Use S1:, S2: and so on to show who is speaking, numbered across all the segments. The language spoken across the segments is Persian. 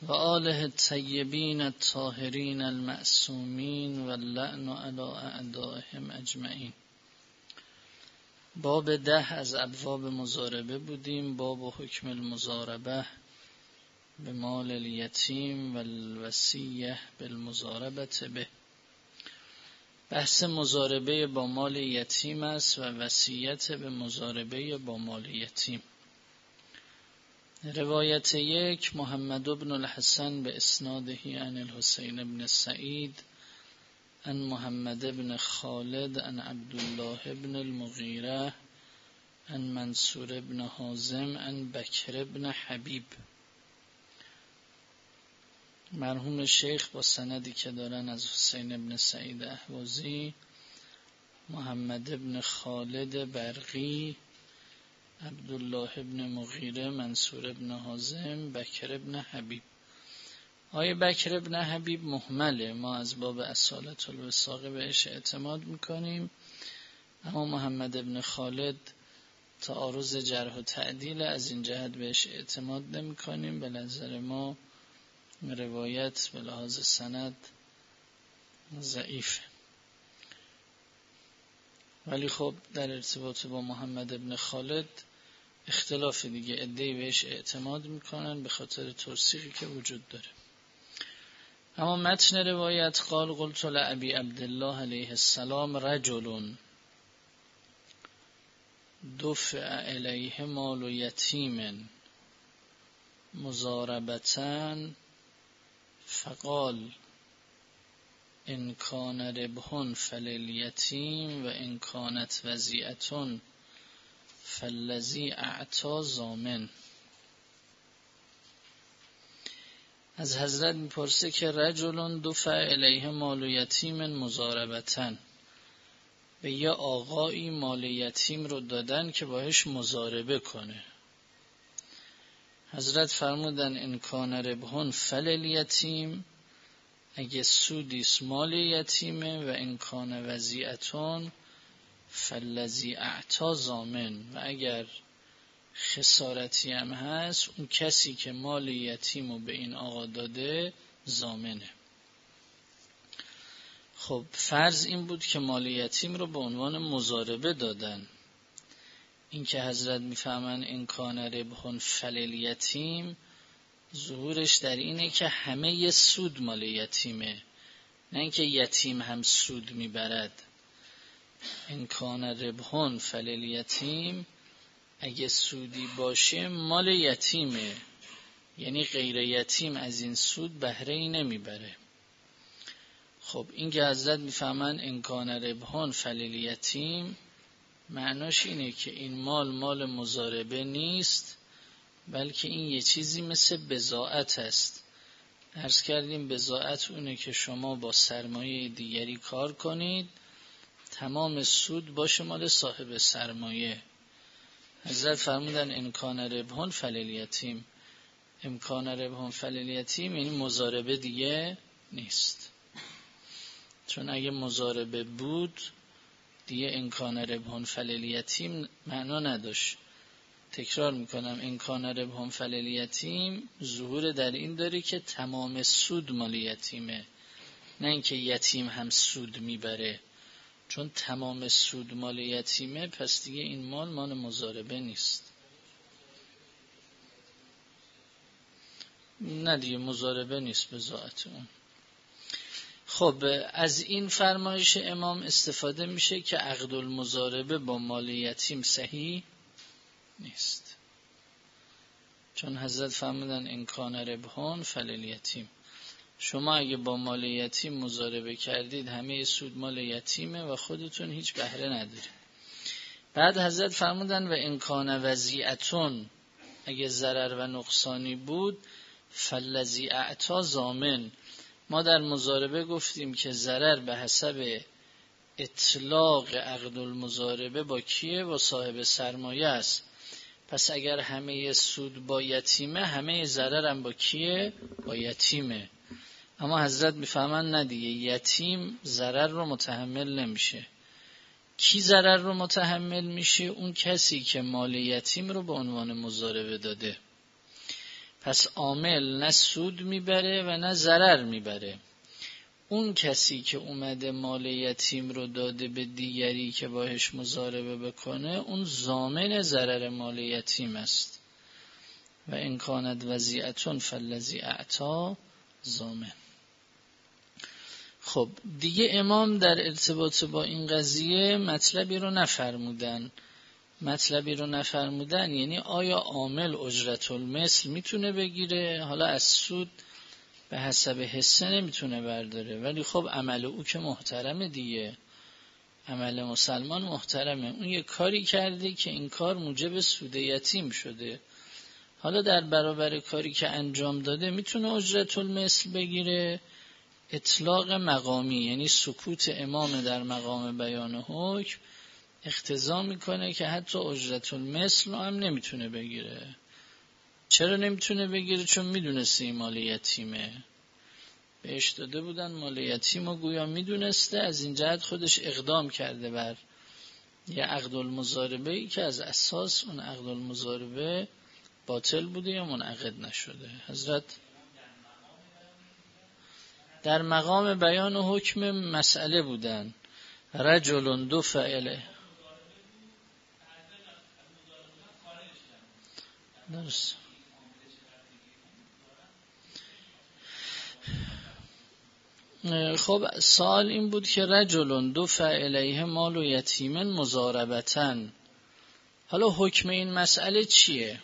S1: و آله الطیبین الطاهرین المعصومین و اللعن علی اعدائهم اجمعین. باب 10 از ابواب مضاربه بودیم. باب حکم المضاربه به مال الیتیم و الوصیه بالمضاربه به. بحث مضاربه با مال یتیم است و وصیت به مضاربه با مال یتیم. روایت 1: محمد بن الحسن به اسناده عن الحسین بن سعید عن محمد بن خالد عن عبدالله بن المغیره عن منصور بن حازم عن بکر بن حبیب. مرحوم شیخ با سندی که دارن از حسین بن سعید اهوازی، محمد بن خالد برقی، عبدالله بن مغیره، منصور بن حازم، بکر بن حبیب. آیه بکر بن حبیب محمله، ما از باب اصالت الوثاق بهش اعتماد میکنیم، اما محمد بن خالد تعارض جرح و تعدیل، از این جهت بهش اعتماد نمی کنیم. به نظر ما روایت به لحاظ سند ضعیف، ولی خب در ارتباط با محمد بن خالد اختلاف دیگه، عده‌ای بهش اعتماد میکنن به خاطر توثیقی که وجود داره. اما متن روایت: قال قلت لأبی عبدالله علیه السلام رجل دفع الیه مال یتیم مضاربتن فقال ان کان ربح فلیلیتیم و ان کانت وضیعة فالذی اعطی ضامن. از حضرت میپرسه که رجل دفع الیه مال یتیم مضاربتن، به یه آقایی مال یتیم رو دادن که باهاش مضاربه کنه. حضرت فرمودن ان کان ربح فلیلیتیم، اگه سودیست مال یتیمه، و ان کان وضیعة فالذی اعطی ضامن، و اگر خسارتی هم هست اون کسی که مال یتیم رو به این آقا داده ضامنه. خب فرض این بود که مال یتیم رو به عنوان مضاربه دادن. این که حضرت میفهمن این کان ربح فلیلیتیم، ظهورش در اینه که همه ی سود مال یتیمه، نه اینکه یتیم هم سود میبرد. این کان ربح فلیلیتیم، اگه سودی باشه مال یتیمه، یعنی غیر یتیم از این سود بهره ای نمیبره. خب این که حضرت میفهمن این کان ربح فلیلیتیم، معناش اینه که این مال مضاربه نیست، بلکه این یه چیزی مثل بضاعت است. عرض کردیم بضاعت اونه که شما با سرمایه دیگری کار کنید، تمام سود باشه مال صاحب سرمایه. حضرت فرمودن امکان ربح فلیلیتیم. امکان ربح فلیلیتیم یعنی مضاربه دیگه نیست، چون اگه مضاربه بود دیگه امکان ربح فلیلیتیم معنا نداشت. تکرار میکنم، امکان ربح فلیلیتیم ظهور در این داره که تمام سود مال یتیمه، نه اینکه یتیم هم سود میبره. چون تمام سود مال یتیمه، پس دیگه این مال مضاربه نیست. نه دیگه مضاربه نیست بضاعت اون. خب از این فرمایش امام استفاده میشه که عقد المضاربه با مال یتیم صحیح نیست، چون حضرت فرمودن ان کان ربح فلیلیتیم. شما اگه با مال یتیم مضاربه کردید، همه سود مال یتیمه و خودتون هیچ بهره ندارید. بعد حضرت فرمودن و ان کان وضیعة، اگه ضرر و نقصانی بود، فالذی اعطی ضامن. ما در مضاربه گفتیم که ضرر به حسب اطلاق عقد المضاربه با کیه؟ با صاحب سرمایه است. پس اگر همه سود با یتیمه، همه ضرر هم با کیه؟ با یتیمه. اما حضرت میفهمن نه دیگه، یتیم ضرر رو متحمل نمیشه. کی ضرر رو متحمل میشه؟ اون کسی که مال یتیم رو به عنوان مضاربه داده. پس عامل نه سود میبره و نه ضرر میبره. اون کسی که اومده مال یتیم رو داده به دیگری که باهاش مضاربه بکنه، اون ضامن ضرر مال یتیم است. و ان کانت وضیعة فالذی اعطی ضامن. خب دیگه امام در ارتباط با این قضیه مطلبی رو نفرمودن. یعنی آیا عامل اجرت المثل میتونه بگیره؟ حالا از سود به حسب حصه نمیتونه برداره، ولی خب عمل او که محترمه دیگه، عمل مسلمان محترمه. اون یه کاری کرده که این کار موجب سود یتیم شده، حالا در برابر کاری که انجام داده میتونه اجرت المثل بگیره. اطلاق مقامی یعنی سکوت امام در مقام بیان حکم اقتضا میکنه که حتی اجرت المثل رو هم نمیتونه بگیره. چرا نمیتونه بگیره؟ چون میدونسته مال یتیمه، بهش داده بودن مال یتیم و گویا میدونسته، از این جهت خودش اقدام کرده بر یه عقد المضاربه ای که از اساس اون عقد المضاربه باطل بوده یا منعقد نشده. حضرت در مقام بیان حکم مسئله بودن. رجل دو فعله درست. خب سوال این بود که رجل دو فعلیه مال و یتیمن مضاربتن، حالا حکم این مسئله چیه؟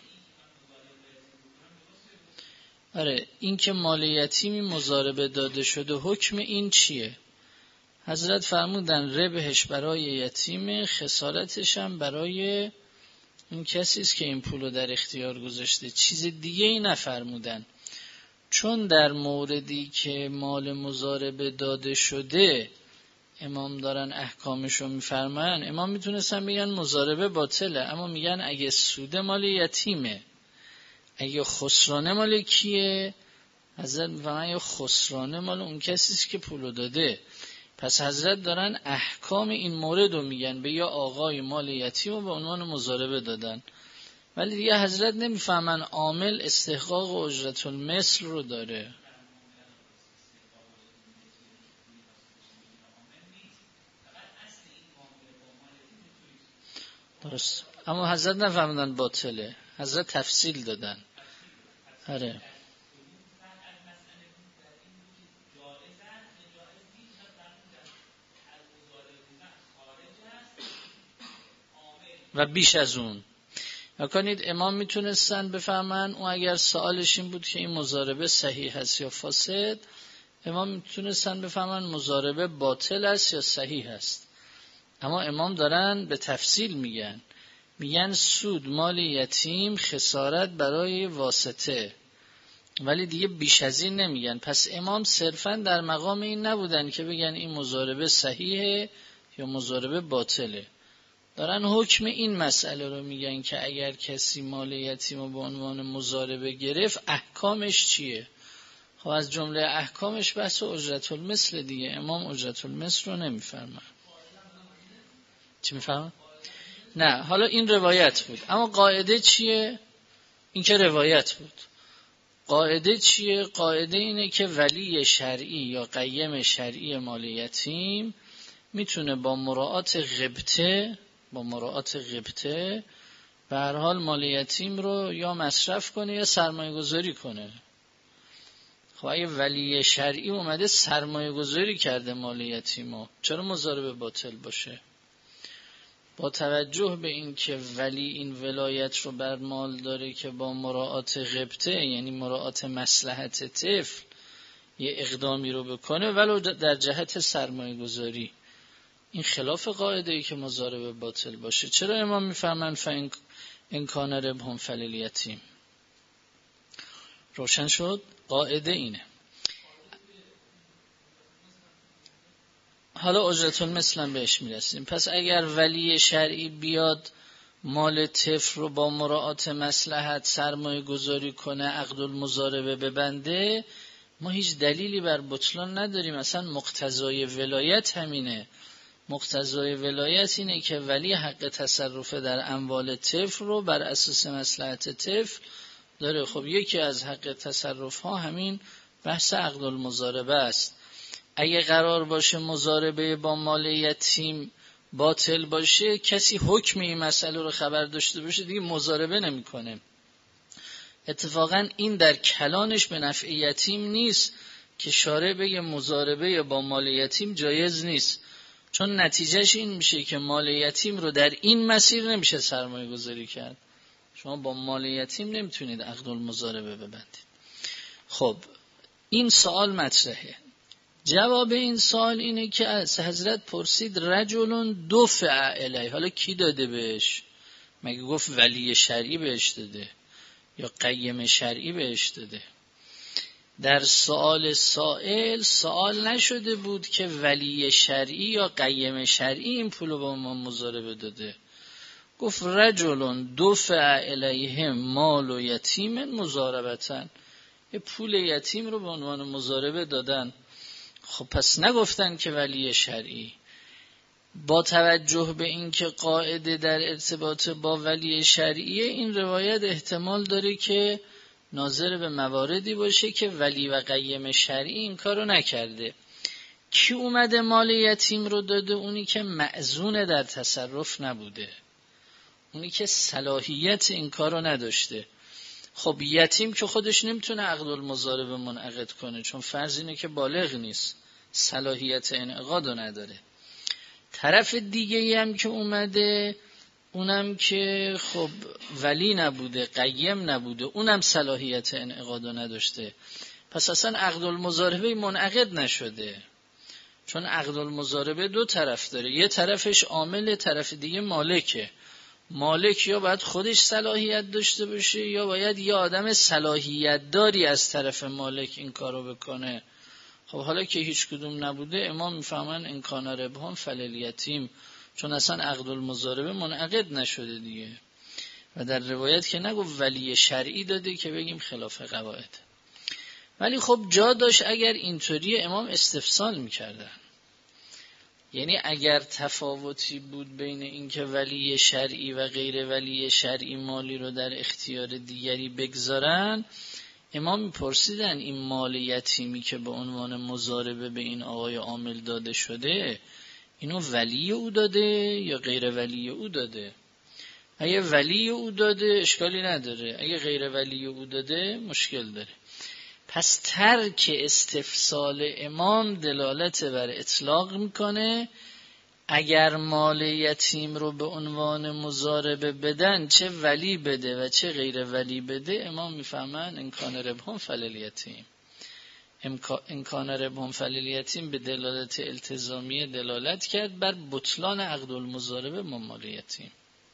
S1: آره، این که مال یتیمی مضاربه داده شده حکم این چیه؟ حضرت فرمودن ربحش برای یتیم، خسارتش هم برای اون کسی است که این پولو در اختیار گذاشته. چیز دیگه ای نفرمودن. چون در موردی که مال مضاربه داده شده امام دارن احکامشو میفرماین، امام میتونستن بگن مضاربه باطله، اما میگن اگه سود مال یتیمه، اگه خسرانه مال کیه؟ حضرت میفرماین اگه خسرانه مال اون کسی است که پولو داده. پس حضرت دارن احکام این مورد رو میگن، به یا آقای مال یتیم رو به عنوان مضاربه دادن، ولی دیگه حضرت نمیفهمن عامل استحقاق و اجرت المثل رو داره. درست، اما حضرت نفهمدن باطله، حضرت تفصیل دادن. آره و بیش از اون نکنید. امام میتونستن بفهمن اون اگر سوالش این بود که این مضاربه صحیح است یا فاسد، امام میتونستن بفهمن مضاربه باطل است یا صحیح است، اما امام دارن به تفصیل میگن سود مال یتیم، خسارت برای واسطه، ولی دیگه بیش از این نمیگن. پس امام صرفا در مقام این نبودن که بگن این مضاربه صحیحه یا مضاربه باطله، دارن حکم این مسئله رو میگن که اگر کسی مال یتیم رو به عنوان مضاربه گرفت احکامش چیه. خب از جمله احکامش بحث اجرت المثل دیگه، امام اجرت المثل رو نمیفرمن. چی میفرمن؟ نه، حالا این روایت بود، اما قاعده چیه؟ این که روایت بود. قاعده چیه؟ قاعده اینه که ولی شرعی یا قیم شرعی مال یتیم میتونه با مراعات غبطه به هر حال مال یتیم رو یا مصرف کنه یا سرمایه گذاری کنه. خب اگه ولی شرعی اومده سرمایه گذاری کرده مال یتیمو، چرا مضاربه باطل باشه؟ با توجه به این که ولی این ولایت رو بر مال داره که با مراعات غبطه یعنی مراعات مصلحت طفل یه اقدامی رو بکنه ولو در جهت سرمایه گذاری، این خلاف قاعده ای که مضاربه باطل باشه. چرا امام میفهمن فان کان ربح فلیتیم؟ روشن شد؟ قاعده اینه. حالا اجرت المثل بهش میرسیم. پس اگر ولی شرعی بیاد مال طفل رو با مراعات مصلحت سرمایه گذاری کنه، عقد المضاربه ببنده، ما هیچ دلیلی بر بطلان نداریم. اصلا مقتضای ولایت همینه. مقتضای ولایت اینه که ولی حق تصرف در اموال طفل رو بر اساس مصلحت طفل داره. خب یکی از حق تصرف ها همین بحث عقد المضاربه است. اگه قرار باشه مضاربه با مال یتیم باطل باشه، کسی حکم این مسئله رو خبر داشته باشه دیگه مضاربه نمیکنه. اتفاقا این در کلانش به نفع یتیم نیست که شارع بگه مضاربه با مال یتیم جایز نیست، چون نتیجهش این میشه که مال یتیم رو در این مسیر نمیشه سرمایه گذاری کرد. شما با مال یتیم نمیتونید عقد المضاربه ببندید. خب این سوال مطرحه. جواب این سوال اینه که از حضرت پرسید رجل دفع الیه، حالا کی داده بهش؟ مگه گفت ولی شرعی بهش داده یا قیم شرعی بهش داده؟ در سوال سوال نشده بود که ولی شرعی یا قیم شرعی این پولو با ما مضاربه داده. گفت رجل دفع الیه مال و یتیم مضاربتن، یه پول یتیم رو به عنوان مضاربه دادن. خب پس نگفتن که ولی شرعی. با توجه به اینکه قاعده در ارتباط با ولی شرعی، این روایت احتمال داره که ناظر به مواردی باشه که ولی و قیم شرعی این کارو نکرده. کی اومده مال یتیم رو داده؟ اونی که مأذون در تصرف نبوده، اونی که صلاحیت این کارو نداشته. خب یتیم که خودش نمیتونه عقد المضاربه منعقد کنه، چون فرض اینه که بالغ نیست، صلاحیت انعقادو نداره. طرف دیگه هم که اومده، اونم که خب ولی نبوده، قیم نبوده، اونم صلاحیت انعقادو نداشته. پس اصلا عقد المضاربه منعقد نشده، چون عقد المضاربه دو طرف داره، یه طرفش عامل، طرف دیگه مالکه. مالک یا باید خودش صلاحیت داشته باشه یا باید یه آدم صلاحیت داری از طرف مالک این کارو بکنه. خب حالا که هیچ کدوم نبوده، امام میفهمن ان کان ربحان فلیتیم، چون اصلا عقد المضاربه منعقد نشده دیگه. و در روایت که نگفت ولی شرعی داده که بگیم خلاف قواعد. ولی خب جا داشت اگر اینطوری امام استفسال میکردن، یعنی اگر تفاوتی بود بین اینکه ولی شرعی و غیر ولی شرعی مالی رو در اختیار دیگری بگذارن، امام میپرسیدن این مال یتیمی که به عنوان مضاربه به این آقای عامل داده شده، اینو ولی او داده یا غیر ولی او داده؟ اگه ولی او داده اشکالی نداره، اگه غیر ولی او داده مشکل داره. پس ترک استفسال امام دلالت بر اطلاق میکنه اگر مال یتیم رو به عنوان مضاربه بدن، چه ولی بده و چه غیر ولی بده، امام میفهمن ان کان ربحان فلیتیم. ان کان ربحان فلیتیم به دلالت التزامی دلالت کرد بر بطلان عقد المضاربه با مال یتیم.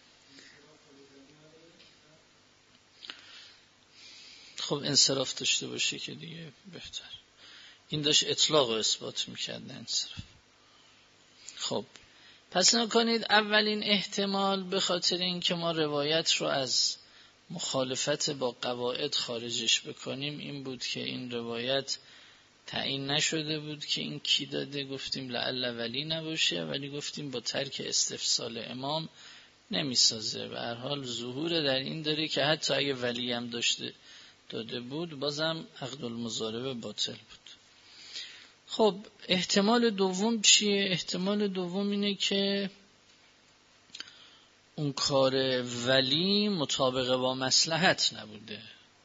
S1: خب انصراف داشته باشه که دیگه بهتر. این داشت اطلاق و اثبات میکرد، نه انصراف. خب پس نکنید اولین احتمال به خاطر این که ما روایت رو از مخالفت با قواعد خارجش بکنیم این بود که این روایت تعیین نشده بود که این کی داده. گفتیم لعل ولی نباشه، ولی گفتیم با ترک استفسال امام نمیسازه. به هر حال ظهور در این داره که حتی اگه ولی هم داده بود بازم عقد المضاربه باطل بود. خب احتمال دوم چیه؟ احتمال دوم اینه که اون کار ولی مطابق با مصلحت نبوده.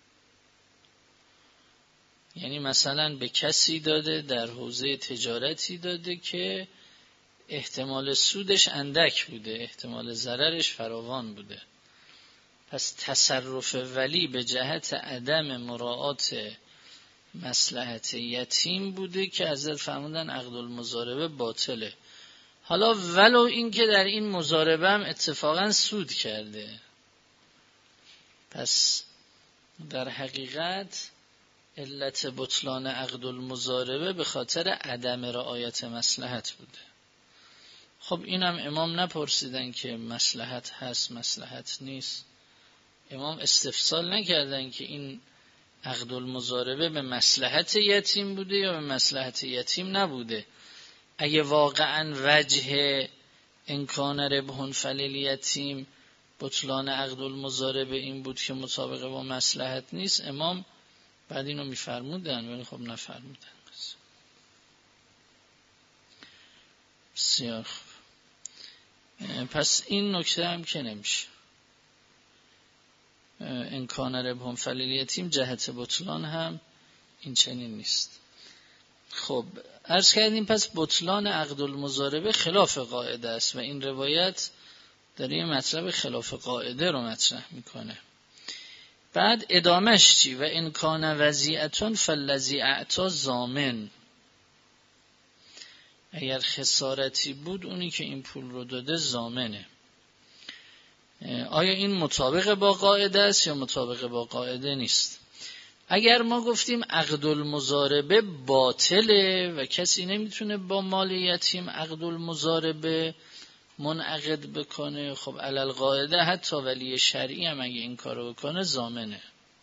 S1: یعنی مثلا به کسی داده در حوزه تجارتی داده که احتمال سودش اندک بوده، احتمال ضررش فراوان بوده. پس تصرف ولی به جهت عدم مراعات مصلحت یتیم بوده که حضرت فرمودن عقد المضاربه باطله. حالا ولو این که در این مضاربه هم اتفاقا سود کرده، پس در حقیقت علت بطلان عقد المضاربه به خاطر عدم رعایت مصلحت بوده. خب اینم امام نپرسیدن که مصلحت هست مصلحت نیست. امام استفسال نکردن که این عقد المضاربه به مصلحت یتیم بوده یا به مصلحت یتیم نبوده. اگه واقعا وجه ان کان ربح فلیتیم بطلان عقد المضاربه این بود که مطابق با مصلحت نیست، امام بعد اینو میفرمودن ولی خب نفرمودن. بسیار خوب. پس این نکته هم که نمیشه. امکان ربح فلیلیتیم جهت بطلان هم این چنین نیست. خب عرض کردیم پس بطلان عقد المضاربه خلاف قاعده است و این روایت داره یه مطلب خلاف قاعده رو مطرح میکنه. بعد ادامش چی؟ و امکان وضیعتون فالذی اعطا ضامن. اگر خسارتی بود اونی که این پول رو داده ضامنه. آیا این مطابق با قاعده است یا مطابق با قاعده نیست؟ اگر ما گفتیم عقد المضاربه باطله و کسی نمیتونه با مال یتیم عقد المضاربه منعقد بکنه، خب علل قاعده حتی ولی شرعی هم اگه این کارو بکنه ضامنه.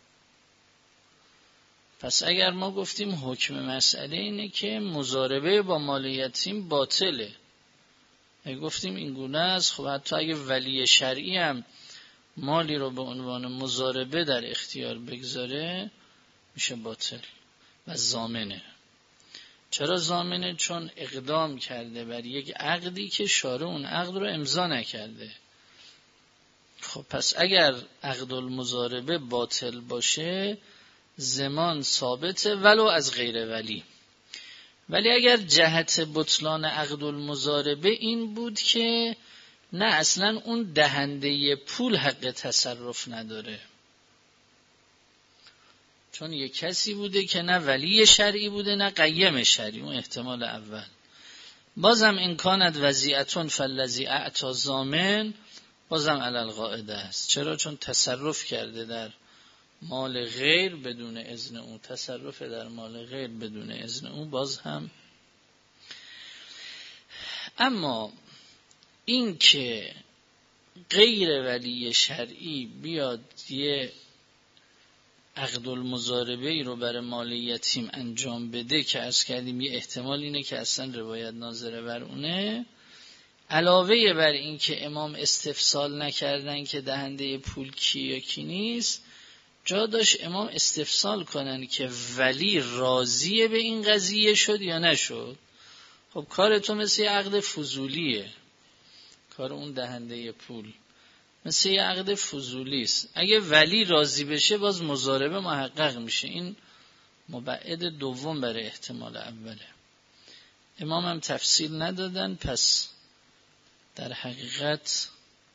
S1: پس اگر ما گفتیم حکم مسئله اینه که مضاربه با مال یتیم باطله، اگه گفتیم این گونه است، خب حتی اگه ولی شرعی هم مالی رو به عنوان مضاربه در اختیار بگذاره میشه باطل و ضامنه. چرا ضامنه؟ چون اقدام کرده بر یک عقدی که شارع اون عقد رو امضا نکرده. خب پس اگر عقد المضاربه باطل باشه ضمان ثابته ولو از غیر ولی. ولی اگر جهت بطلان عقد المضاربه این بود که نه اصلا اون دهنده پول حق تصرف نداره، چون یک کسی بوده که نه ولی شرعی بوده نه قیم شرعی، اون احتمال اول، بازم امکانت وضیعتون فالذی اعطا ضامن، بازم علل قاعده است. چرا؟ چون تصرف کرده در مال غیر بدون اذن او، تصرف در مال غیر بدون اذن او باز هم. اما این که غیر ولی شرعی بیاد یه عقد المضاربه ای رو برای مال یتیم انجام بده که عرض کردیم یه احتمال اینه که اصلا روایت ناظره بر اونه، علاوه بر این که امام استفسال نکردن که دهنده پول کی یا کی نیست، جا داشت امام استفسال کنن که ولی راضیه به این قضیه شد یا نشد. خب کار تو مثل یه عقد فضولیه، کار اون دهنده پول مثل یه عقد فضولی است. اگه ولی راضی بشه باز مضاربه محقق میشه. این مبعد دوم برای احتمال اوله. امام هم تفصیل ندادن، پس در حقیقت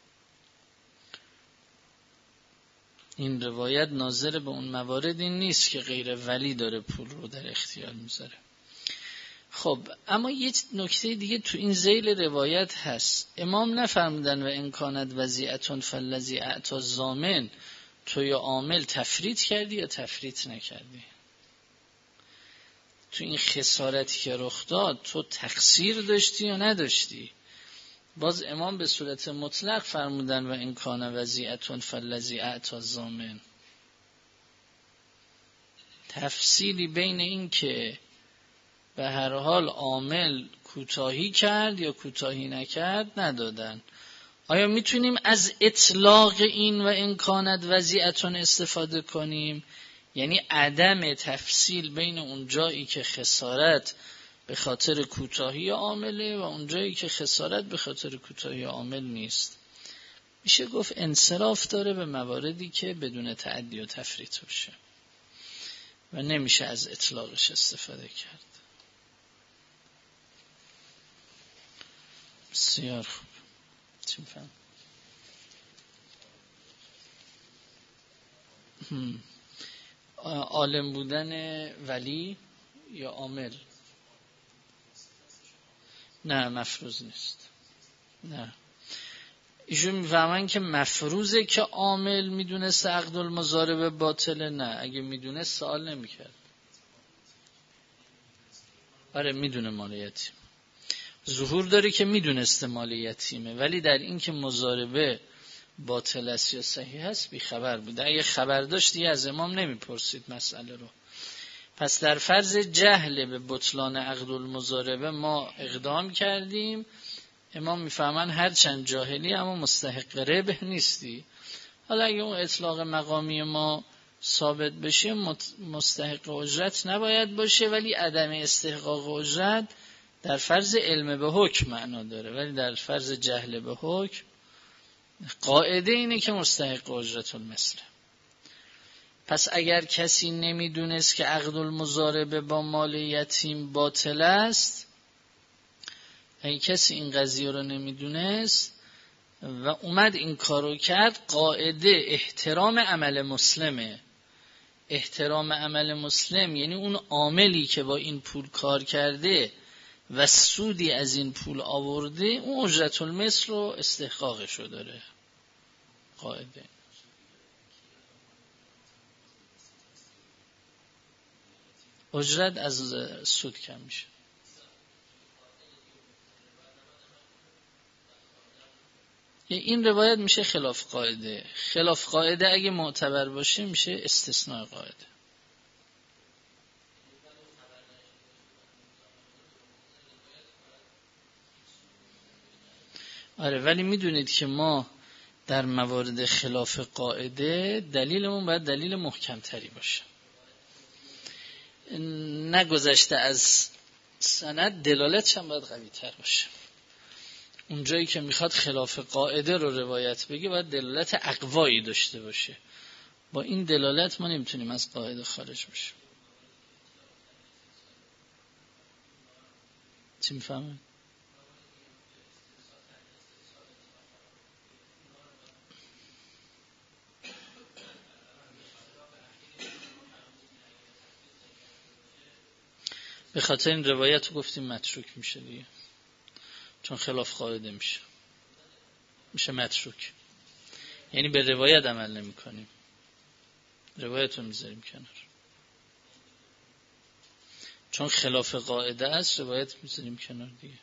S1: این روایت ناظر به اون مواردی نیست که غیر ولی داره پول رو در اختیار میذاره. خب اما یه نکته دیگه تو این ذیل روایت هست. امام نفرمودن و امکانت وضیعتون فالذی اعطا ضامن، تو یا عامل تفریط کردی یا تفریط نکردی؟ تو این خسارتی که رخ داد تو تقصیر داشتی یا نداشتی؟ باز امام به صورت مطلق فرمودن و امکان وضیعتون فالذی اعطا ضامن. تفصیلی بین این که به هر حال عامل کوتاهی کرد یا کوتاهی نکرد ندادن. آیا میتونیم از اطلاق این و امکانت وضیعتون استفاده کنیم؟ یعنی عدم تفصیل بین اون جایی که خسارت به خاطر کوتاهی عامله و اون جایی که خسارت به خاطر کوتاهی عامل نیست. میشه گفت انصراف داره به مواردی که بدون تعدی و تفریط باشه و نمیشه از اطلاقش استفاده کرد. بسیار خوب. چی میفهم؟ عالم بودن ولی یا عامل؟ نه مفروض نیست. نه ایشون میفهمن که مفروضه که عامل میدونست عقد المضاربه باطله. نه اگه میدونست سوال نمیکرد. آره میدونه مال یتیم، ظهور داره که میدونسته مال یتیمه، ولی در این که مضاربه باطل است یا صحیح است بیخبر بوده. اگه خبر داشت دیگه از امام نمیپرسید مسئله رو. پس در فرض جهل به بطلان عقد المضاربه ما اقدام کردیم، امام میفهمن هر چند جاهلی اما مستحق ربح نیستی. حالا اگه اون اطلاق مقامی ما ثابت بشه مستحق اجرت نباید باشه، ولی عدم استحقاق اجرت در فرض علم به حکم معنا داره، ولی در فرض جهل به حکم قاعده اینه که مستحق اجرت المثله. پس اگر کسی نمیدونست که عقد المضاربه با مال یتیم باطل است، اگه کسی این قضیه رو نمیدونست و اومد این کارو کرد، قاعده احترام عمل مسلمه. احترام عمل مسلم یعنی اون عاملی که با این پول کار کرده و سودی از این پول آورده، اون اجرت المثل رو استحقاقش رو داره. قاعده اجرت از سود کم میشه. این روایت میشه خلاف قاعده. خلاف قاعده اگه معتبر باشه میشه استثناء قاعده. آره، ولی میدونید که ما در موارد خلاف قاعده دلیلمون باید دلیل محکمتری باشه. نگذشته از سند، دلالتش هم باید قوی تر باشه. اونجایی که میخواد خلاف قاعده رو روایت بگه باید دلالت اقوایی داشته باشه. با این دلالت ما نمیتونیم از قاعده خارج بشیم. چی میفهمه؟ به خاطر این روایت رو گفتیم متروک میشه دیگه، چون خلاف قاعده میشه متروک. یعنی به روایت عمل نمی کنیم، روایت رو میذاریم کنار، چون خلاف قاعده است روایت میذاریم کنار دیگه.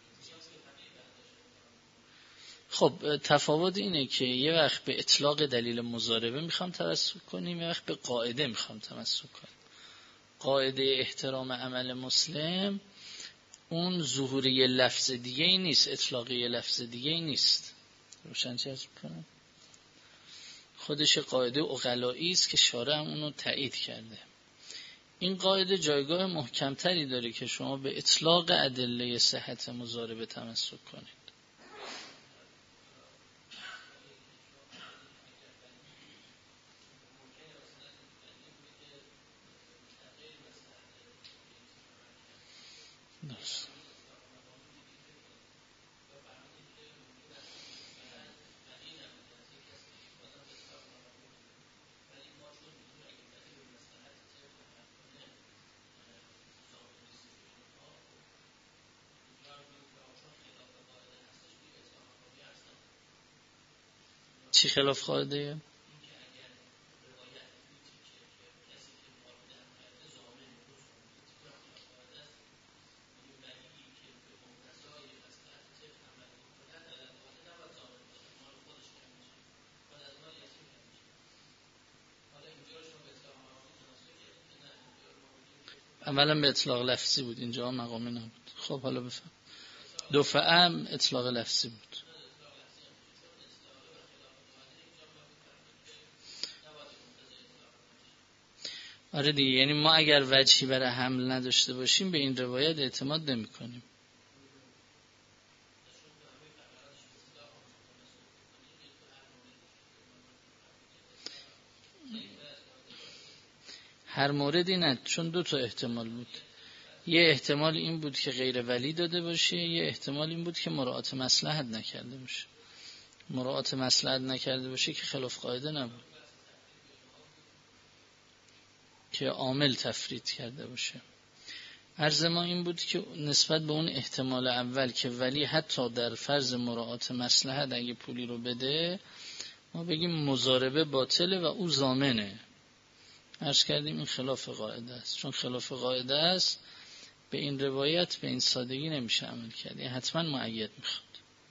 S1: خب تفاوت اینه که یه وقت به اطلاق دلیل مضاربه میخوام تمسک کنیم، یه وقت به قاعده میخوام تمسک کنیم. قاعده احترام عمل مسلم اون ظهور یه لفظ دیگه ای نیست، اطلاق یه لفظ دیگه ای نیست. روشن چه عرض کنم؟ خودش قاعده عقلایی است که شارع هم اونو تایید کرده. این قاعده جایگاه محکمتری داره که شما به اطلاق ادله صحت مضاربه تمسک کنید. درست. چی خلاف قاعده؟ اولا به اطلاق لفظی بود، اینجا مقامی نبود. خب حالا بفهم. دفعه هم اطلاق لفظی بود. آره دیگه، یعنی ما اگر وجهی برای حمل نداشته باشیم به این روایت اعتماد نمی کنیم. هر موردی نه، چون دو تا احتمال بود. یه احتمال این بود که غیر ولی داده باشه، یه احتمال این بود که مراعات مصلحت نکرده باشه. مراعات مصلحت نکرده باشه که خلاف قاعده نبود، که عامل تفرید کرده باشه. عرض ما این بود که نسبت به اون احتمال اول که ولی حتی در فرض مراعات مصلحت اگه پولی رو بده، ما بگیم مضاربه باطله و او ضامنه. عرض کردیم این خلاف قاعده است. چون خلاف قاعده است به این روایت به این سادگی نمیشه عمل کرد، یعنی حتما مؤید میخواد.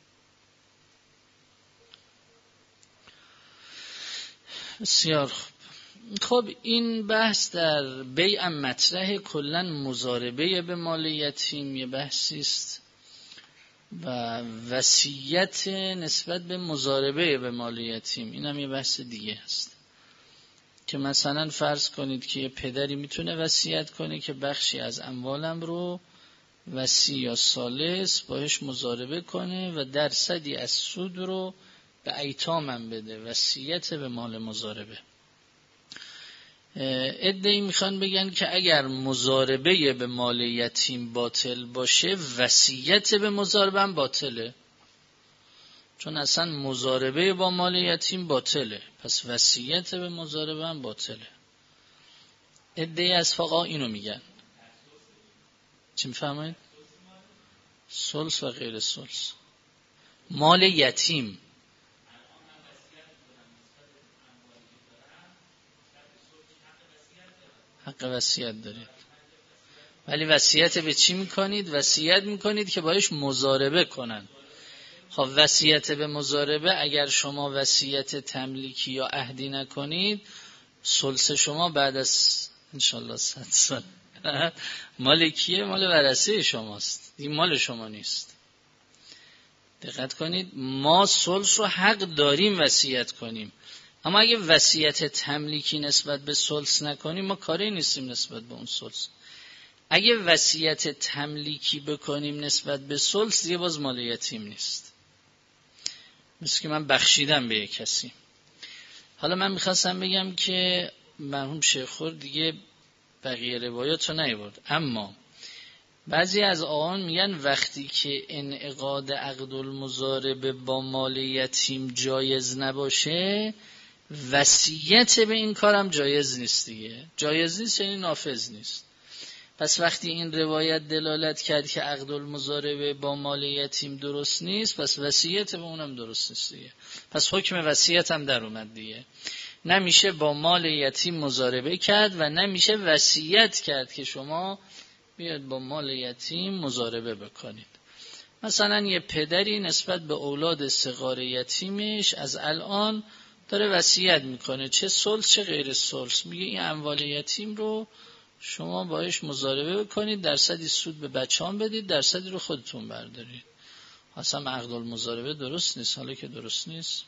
S1: بسیار خوب. خب این بحث در بیع مطرح کلن مضاربه به مال یتیم یه بحثی است و وصیت نسبت به مضاربه به مال یتیم، این هم یه بحث دیگه است که مثلا فرض کنید که یه پدری میتونه وصیت کنه که بخشی از اموالم رو وصی یا ثالث باهاش مضاربه کنه و درصدی از سود رو به ایتامم بده، وصیت به مال مضاربه. عده‌ای میخوان بگن که اگر مضاربه به مال یتیم باطل باشه، وصیت به مضاربه هم باطله، چون اصلا مضاربه با مال یتیم باطله، پس وصیت به مضاربه هم باطله. عده‌ای از فقها اینو میگن. چی میفهمید؟ ثلث و غیر ثلث مال یتیم. حق وصیت دارید، ولی وصیت به چی میکنید؟ وصیت میکنید که باش مضاربه کنن. خب وصیت به مضاربه، اگر شما وصیت تملیکی یا عهدی نکنید، ثلث شما بعد از انشالله 100 سال مال کیه؟ مال ورثه شماست، این مال شما نیست. دقت کنید، ما ثلث رو حق داریم وصیت کنیم، اما اگه وصیت تملیکی نسبت به ثلث نکنیم، ما کاری نیستیم نسبت به اون ثلث. اگه وصیت تملیکی بکنیم نسبت به ثلث، دیگه باز مال یتیم نیست، مثل که من بخشیدم به یک کسی. حالا من میخواستم بگم که مرحوم شیخ خور دیگه بقیه روایات رو نیاورد، اما بعضی از آقایان میگن وقتی که انعقاد عقد المضاربه با مال یتیم جایز نباشه، وصیت به این کارم جایز نیست دیگه. جایز نیست یعنی نافذ نیست. پس وقتی این روایت دلالت کرد که عقد المضاربه با مال یتیم درست نیست، پس وصیت به اونم درست نیست دیگه. پس حکم وصیت هم در اومد دیگه. نمیشه با مال یتیم مضاربه کرد و نمیشه وصیت کرد که شما بیاد با مال یتیم مضاربه بکنید. مثلا یه پدری نسبت به اولاد صغار یتیمش از الان داره وصیت میکنه، چه ثلث چه غیر ثلث، میگه این اموال یتیم رو شما باش مضاربه بکنید، درصدی سود به بچه‌هام بدید، درصدی رو خودتون بردارید. اصلا عقد المضاربه درست نیست. حالا که درست نیست،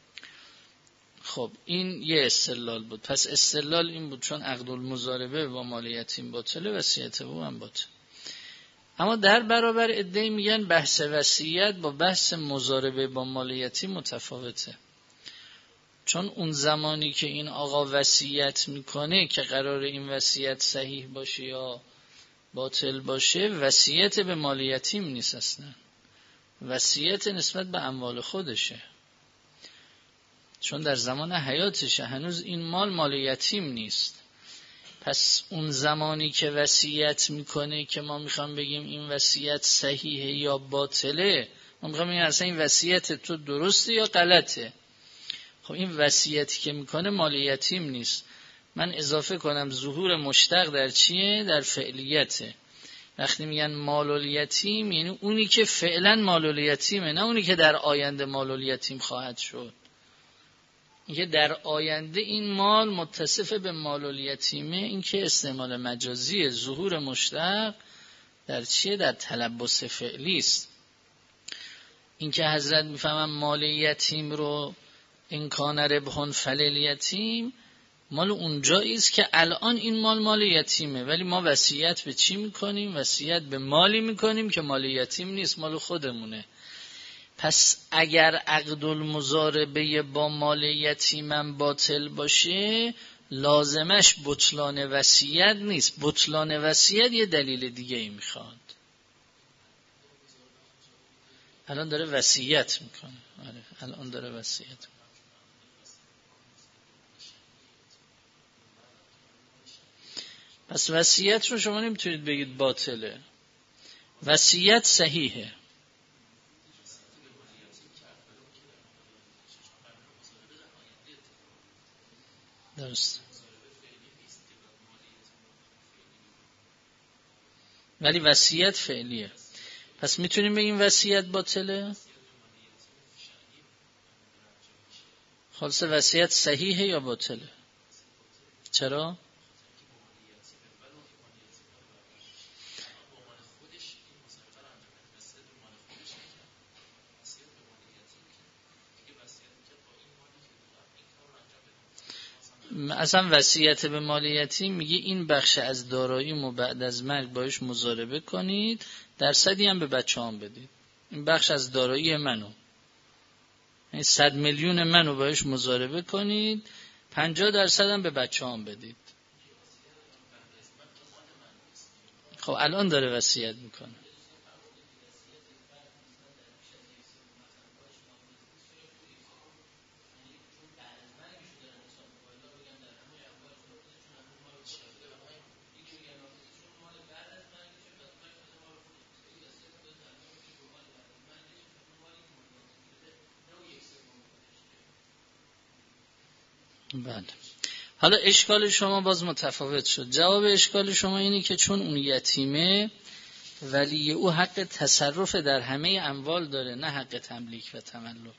S1: خب این یه استدلال بود. پس استدلال این بود چون عقد المضاربه با مال یتیم باطله، وصیت او هم باطل. اما در برابر عده‌ای میگن بحث وصیت با بحث مضاربه با مال یتیم متفاوته، چون اون زمانی که این آقا وصیت میکنه که قرار این وصیت صحیح باشه یا باطل باشه، وصیت به مال یتیم نیست، اصلا وصیت نسبت به اموال خودشه، چون در زمان حیاتشه، هنوز این مال یتیم نیست. پس اون زمانی که وصیت میکنه که ما میخوام بگیم این وصیت صحیحه یا باطله، ما میخوام بگیم اصلا این وصیت تو درسته یا غلطه. خب این وصیتی که میکنه مال یتیم نیست. من اضافه کنم ظهور مشتق در چیه؟ در فعلیته. وقتی میگن مال الیتیم یعنی اونی که فعلا مال الیتیمه، نه اونی که در آینده مال الیتیم خواهد شد. اینکه در آینده این مال متصف به مال الیتیمه، این که استعمال مجازی ظهور مشتق در چیه؟ در تلبس فعلی است. این که حضرت میفهمن مال یتیم رو این کان ربحون فلیلیتیم، مال اونجایی است که الان این مال یتیمه، ولی ما وصیت به چی میکنیم؟ وصیت به مالی میکنیم که مال یتیم نیست، مال خودمونه. پس اگر عقد المضاربه با مال یتیمم باطل باشه، لازمش بطلان وصیت نیست. بطلان وصیت یه دلیل دیگه ای میخواد. الان داره وصیت میکنه. الان داره وصیت میکنه. پس وصیت رو شما نمیتونید بگید باطله، وصیت صحیحه. درست، ولی وصیت فعلیه. پس میتونیم بگیم وصیت باطله؟ خلاصه وصیت صحیحه یا باطله؟ چرا؟ اصلا وصیت به مال یتیم میگه این بخش از داراییمو بعد از مرگ باش مضاربه کنید، درصدی هم به بچه‌هام بدید. این بخش از دارایی منو، این 100 میلیون منو باش مضاربه کنید، 50% هم به بچه‌هام بدید. خب الان داره وصیت میکنه. بله. حالا اشکال شما باز متفاوت شد. جواب اشکال شما اینه که چون اون یتیمه ولی او حق تصرف در همه اموال داره، نه حق تملیک و تملک.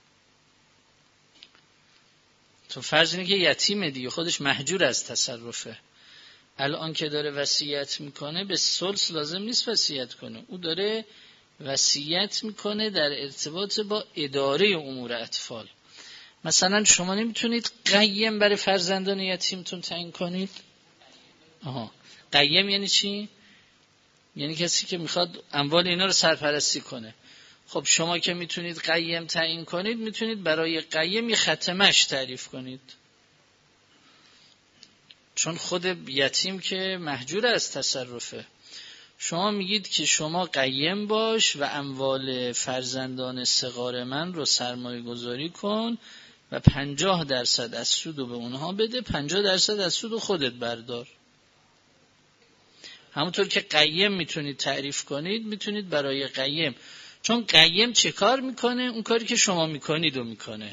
S1: تو فرض اینه که یتیمه دیگه، خودش محجور از تصرفه. الان که داره وصیت میکنه به ثلث لازم نیست وصیت کنه، او داره وصیت میکنه در ارتباط با اداره امور اطفال. مثلا شما نمیتونید قیم برای فرزندان یتیمتون تعیین کنید؟ قیم یعنی چی؟ یعنی کسی که میخواد اموال اینا رو سرپرستی کنه. خب شما که میتونید قیم تعیین کنید، میتونید برای قیم یه خط مشی تعریف کنید، چون خود یتیم که محجور از تصرفه. شما میگید که شما قیم باش و اموال فرزندان صغار من رو سرمایه گذاری کن و 50% از سود رو به اونها بده، 50% از سود رو خودت بردار. همونطور که قیم میتونید تعریف کنید، میتونید برای قیم، چون قیم چه کار میکنه؟ اون کاری که شما میکنید رو میکنه.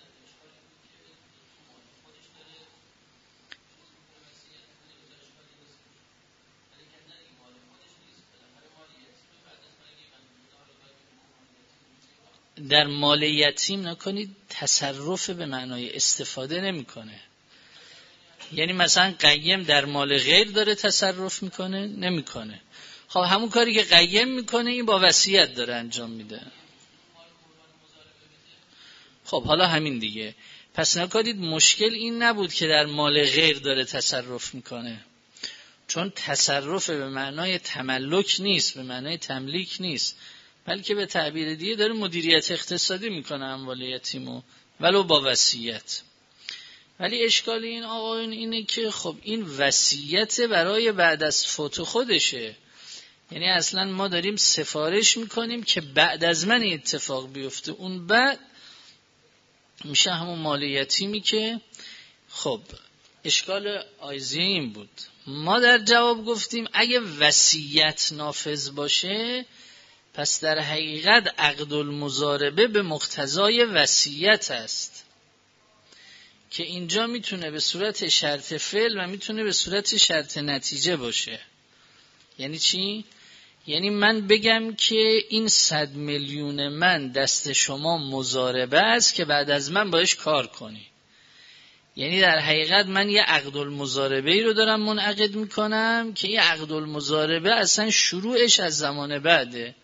S1: در مال یتیم نکنید، تصرف به معنای استفاده نمیکنه. یعنی مثلا قیم در مال غیر داره تصرف میکنه؟ نمیکنه. خب همون کاری که قیم میکنه این با وصیت داره انجام میده. خب حالا همین دیگه. پس نکنید مشکل این نبود که در مال غیر داره تصرف میکنه، چون تصرف به معنای تملک نیست، به معنای تملیک نیست، بلکه به تعبیر دیگه داره مدیریت اقتصادی میکنه اموال یتیمو، ولو با وصیت. ولی اشکال این آقایون اینه که خب این وصیت برای بعد از فوت خودشه. یعنی اصلا ما داریم سفارش میکنیم که بعد از من اتفاق بیفته، اون بعد میشه همون مال یتیمی که. خب اشکال آیزی این بود، ما در جواب گفتیم اگه وصیت نافذ باشه پس در حقیقت عقد المضاربه به مقتضای وصیت است، که اینجا میتونه به صورت شرط فعل و میتونه به صورت شرط نتیجه باشه. یعنی چی؟ یعنی من بگم که این 100 میلیون من دست شما مضاربه است که بعد از من باش کار کنی. یعنی در حقیقت من یه عقد المضاربه ای رو دارم منعقد میکنم که یه عقد المضاربه اصلا شروعش از زمان بعده.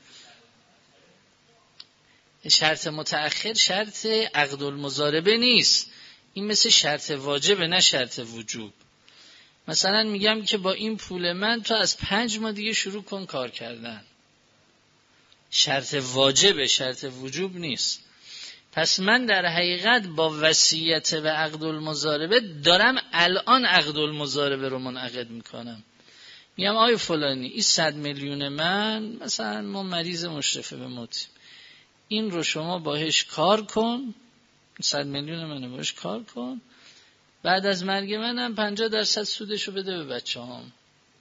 S1: شرط متأخر شرط عقد المضاربه نیست، این مثل شرط واجبه نه شرط وجوب. مثلا میگم که با این پول من تو از 5 ماه دیگه شروع کن کار کردن، شرط واجبه، شرط وجوب نیست. پس من در حقیقت با وصیت و عقد المضاربه دارم الان عقد المضاربه رو منعقد میکنم. میگم آی فلانی این 100 میلیون من، مثلا ما مریض مشرفه به موت، این رو شما باهش کار کن، 100 میلیون منو باهش کار کن، بعد از مرگ منم 50% سودشو بده به بچه‌هام.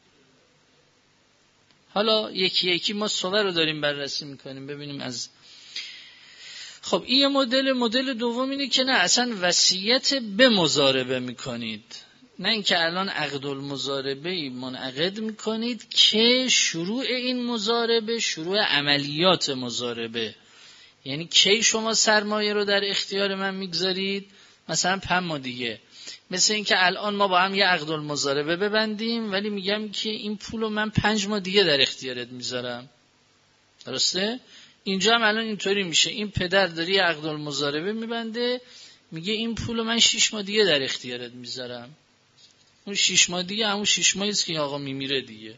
S1: حالا یکی یکی ما صور رو داریم بررسی میکنیم ببینیم از. خب این مدل دوم اینه که نه اصلا وصیت به مضاربه میکنید، نه اینکه الان عقد المضاربه منعقد میکنید که شروع این مضاربه شروع عملیات مضاربه. یعنی کی شما سرمایه رو در اختیار من میگذارید؟ مثلا 5 ماه دیگه. مثل این که الان ما با هم یه عقد المضاربه ببندیم ولی میگم که این پولو من 5 ماه دیگه در اختیارت میذارم. درسته؟ اینجا هم الان اینطوری میشه، این پدر داری عقد المضاربه میبنده میگه این پولو من 6 ماه دیگه در اختیارت میذارم. اون 6 ماه دیگه همون 6 ماهی است که آقا میمیره دیگه.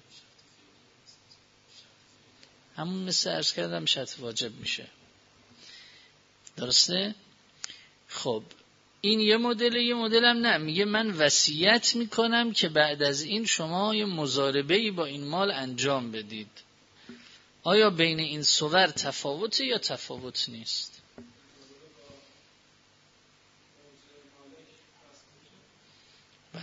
S1: همون مثل عرض کردم شرط واجب میشه. درسته؟ خب این یه مدل هم نه، میگه من وصیت میکنم که بعد از این شما یه مضاربه‌ای با این مال انجام بدید. آیا بین این صور تفاوته یا تفاوت نیست؟ بله،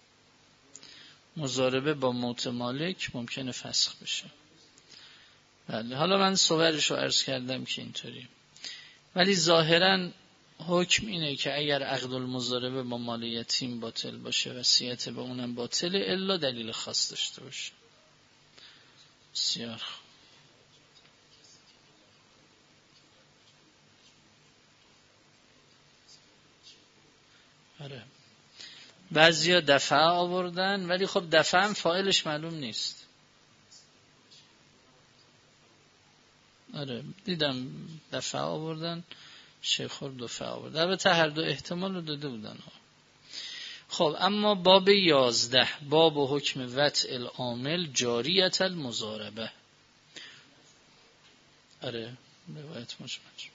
S1: مضاربه با موت مالک ممکنه فسخ بشه. بله، حالا من صورش رو عرض کردم که اینطوری، ولی ظاهراً حکم اینه که اگر عقد المضاربه با مال یتیم باطل باشه وصیت به اونم باطله الا دلیل خاص داشته باشه. بسیار آره، بعضیا دفعه آوردن ولی خب دفعه هم فاعلش معلوم نیست. آره دیدم دفعه آوردن، شیخ دفعه آوردن، البته هر دو احتمال رو داده بودن. خب اما باب 11 باب حکم وطء العامل جاریت المضاربه. آره روایت مجمع.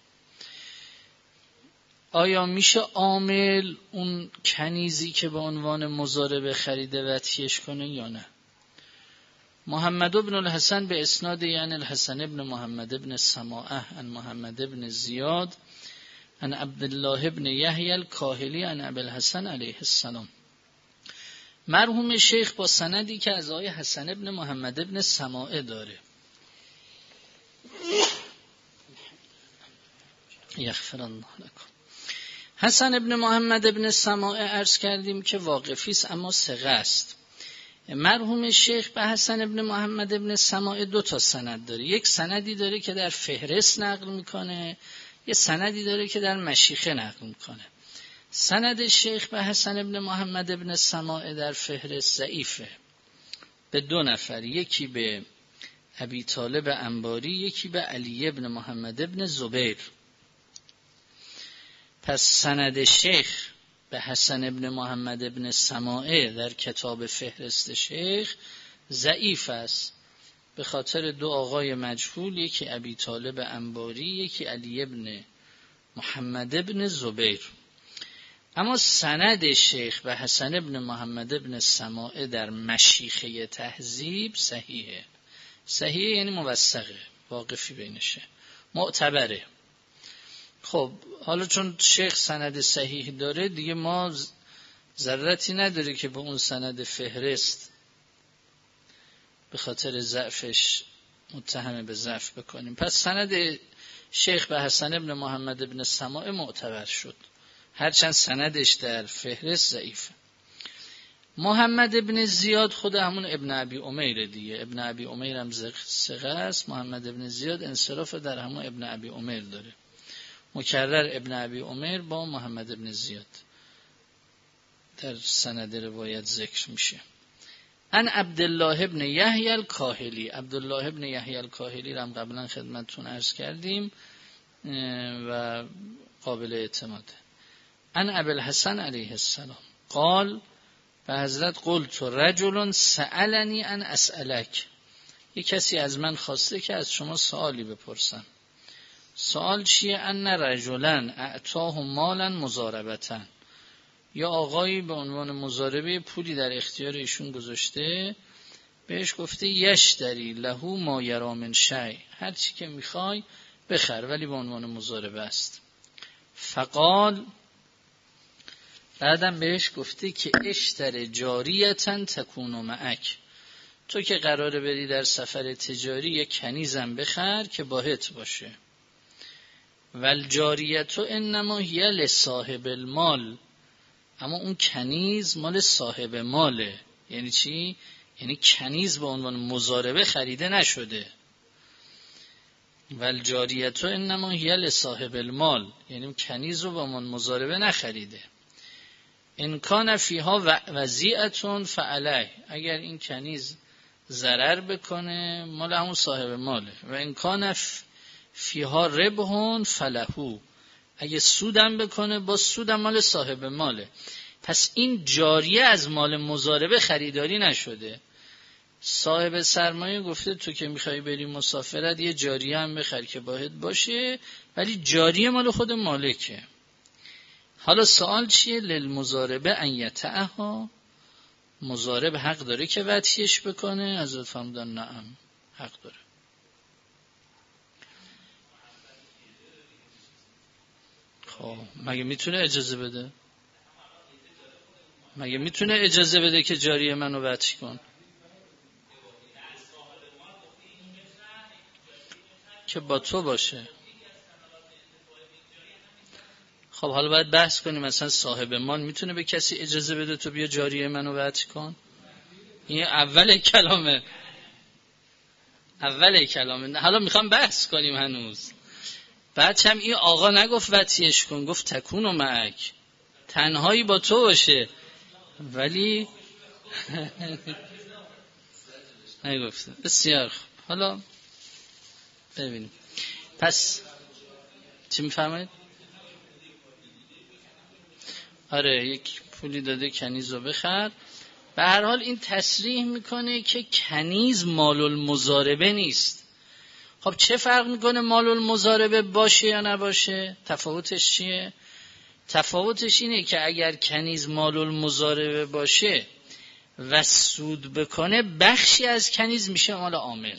S1: آیا میشه عامل اون کنیزی که به عنوان مضاربه خریده وطیش کنه یا نه؟ محمد بن الحسن به اسناد یعنی الحسن ابن محمد ابن سماعه عن محمد ابن زیاد عن عبدالله ابن یحیی الکاهلی عن ابی الحسن علیه السلام. مرحوم شیخ با سندی که از آقای حسن ابن محمد ابن سماعه داره. یغفر الله لکم. حسن ابن محمد ابن سماعه عرض کردیم که واقفی است اما ثقه است. مرحوم شیخ به حسن ابن محمد ابن سماعه 2 تا سند داره. یک سندی داره که در فهرست نقل میکنه، یه سندی داره که در مشیخه نقل میکنه. سند شیخ به حسن ابن محمد ابن سماعه در فهرست ضعیفه به 2 نفر، یکی به ابی طالب انباری، یکی به علی ابن محمد ابن زبیر. پس سند شیخ به حسن ابن محمد ابن سماعه در کتاب فهرست شیخ ضعیف است به خاطر 2 آقای مجهول، یکی ابی طالب انباری، یکی علی ابن محمد ابن زبیر. اما سند شیخ به حسن ابن محمد ابن سماعه در مشیخه تهذیب صحیحه. صحیحه یعنی موثقه، واقفی بینشه، معتبره. خب حالا چون شیخ سند صحیح داره دیگه ما ضرورتی نداره که به اون سند فهرست به خاطر ضعفش متهم به ضعف بکنیم. پس سند شیخ به حسن ابن محمد ابن سماعه معتبر شد، هرچند سندش در فهرست ضعیفه. محمد ابن زیاد خود همون ابن ابی عمیر دیگه، ابن ابی عمیر هم ثقه است. محمد ابن زیاد انصراف در همون ابن ابی عمیر داره، مکرر ابن ابی عمیر با محمد ابن زیاد در سند روایت ذکر میشه. ان عبدالله ابن یحیی الکاهلی، عبدالله ابن یحیی الکاهلی رو هم قبلا خدمتتون عرض کردیم و قابل اعتماده. ان ابی الحسن علیه السلام قال، به حضرت قلت رجل سألنی ان اسألک، یک کسی از من خواسته که از شما سوالی بپرسم. سوال چیه؟ ان رجلا اعطاه مالا مضاربتا، یا آقایی به عنوان مضاربه پولی در اختیار ایشون گذاشته، بهش گفته یشتری له ما یرا من شیء، هر چی که میخوای بخر ولی به عنوان مضاربه است. فقال، بعدم بهش گفته که اشتر جاریتا تکون معک، تو که قراره بری در سفر تجاری یک کنیزم بخر که باهت باشه. والجاریتو انما هی لصاحب المال، اما اون کنیز مال صاحب ماله. یعنی چی؟ یعنی کنیز به عنوان مضاربه خریده نشده. والجاریتو انما هی لصاحب المال، یعنی کنیز رو به عنوان مضاربه نخریده. ان کان فیها وضیعه فعلیه، اگر این کنیز ضرر بکنه مال همون صاحب ماله. و ان کان فیها ربح فلهو، اگه سودم بکنه با سودم مال صاحب ماله. پس این جاریه از مال مضاربه خریداری نشده. صاحب سرمایه گفته تو که میخوای بری مسافرت یه جاریه هم بخر که باید باشه، ولی جاریه مال خود مالکه. حالا سوال چیه؟ للمضاربه ان یتعها، مضارب حق داره که وطیش بکنه؟ حضرت فرمودن نعم حق داره. خب مگه میتونه اجازه بده؟ مگه میتونه اجازه بده که جاریه منو وطی کن؟ که با تو باشه. خب حالا باید بحث کنیم مثلا صاحب مال میتونه به کسی اجازه بده تو بیا جاریه منو وطی کن؟ این اول کلامه. حالا میخوام بحث کنیم هنوز. بعد هم این آقا نگفت وطیش کن، گفت تکون و معک، تنهایی با تو باشه. ولی نگفته. بسیار خوب. حالا ببینیم. پس چی میفرمایید؟ آره یک پولی داده کنیزو بخر. به هر حال این تصریح میکنه که کنیز مال المضاربه نیست. خب چه فرق میکنه مال المضاربه باشه یا نباشه؟ تفاوتش چیه؟ تفاوتش اینه که اگر کنیز مال المضاربه باشه و سود بکنه، بخشی از کنیز میشه مال عامل.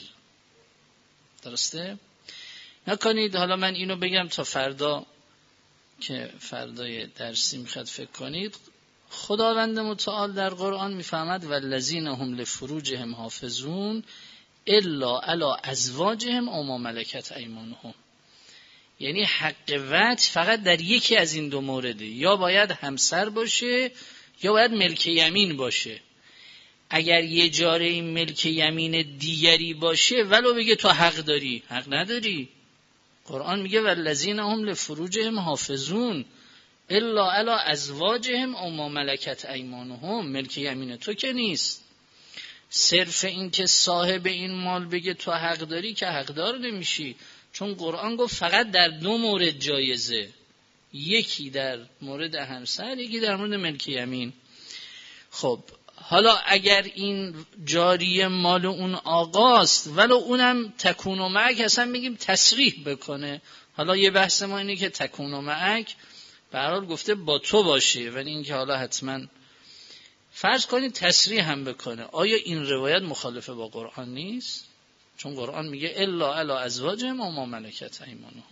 S1: درسته؟ نکنید حالا من اینو بگم تا فردا که فردای درسی میخواد فکر کنید. خداوند متعال در قرآن میفهمد والذین هم لفروجهم حافظون الا علی ازواجهم او ما ملکت ایمانهم. یعنی حق وطی فقط در یکی از این دو مورده، یا باید همسر باشه یا باید ملک یمین باشه. اگر یه جاره ملک یمین دیگری باشه ولو بگه تو حق داری، حق نداری. قرآن میگه والذین هم لفروجهم حافظون الا علی ازواجهم او ما ملکت ایمانهم. ملک یمین تو که نیست. صرف این که صاحب این مال بگه تو حق داری که حقدار نمیشی، چون قرآن گفت فقط در دو مورد جایزه، یکی در مورد همسر، یکی در مورد ملک یمین. خب حالا اگر این جاریه مال اون آقاست ولو اونم تکون و معک اصلا میگیم تصریح بکنه. حالا یه بحث ما اینه که تکون و معک به هر حال گفته با تو باشه، ولی اینکه حالا حتما فرض کنید تصریح هم بکنه، آیا این روایت مخالفه با قرآن نیست؟ چون قرآن میگه الا علی ازواجهم و ما ملکت ایمانهم.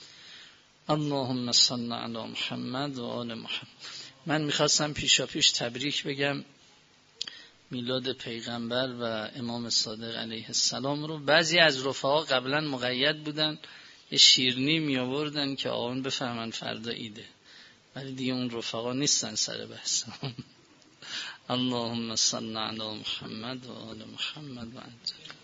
S1: اللهم صل علی محمد و آل محمد. من میخواستم پیشاپیش تبریک بگم میلاد پیغمبر و امام صادق علیه السلام رو. بعضی از رفقا قبلا مقید بودن یه شیرینی می آوردن که آقایون بفهمن فردا ایده، ولی دیگه اون رفقا نیستن سر بحث. اللهم صل علی محمد و آل محمد و انت